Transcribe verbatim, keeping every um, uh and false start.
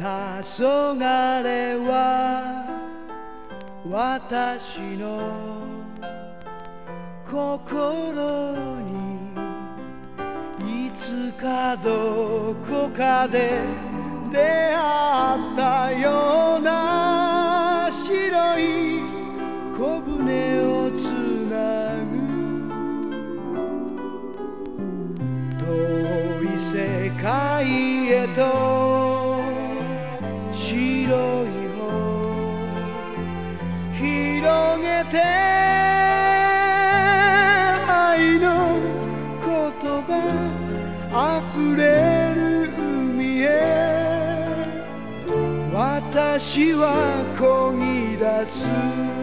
れは私の心にいつかどこかで出会ったような白い小舟をつなぐ遠い世界へと白い帆広げて愛の言葉溢れる海へ私は漕ぎ出す